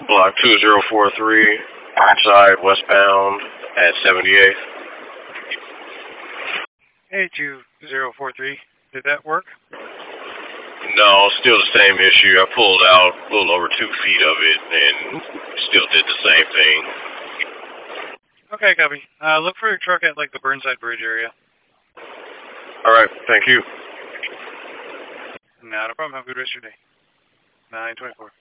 Block 2043, side westbound at 78th. 82043. Did that work? No, still the same issue. I pulled out a little over 2 feet of it and still did the same thing. Okay, copy. Look for your truck at, like, the Burnside Bridge area. Alright, thank you. Not a problem. Have a good rest of your day. 924.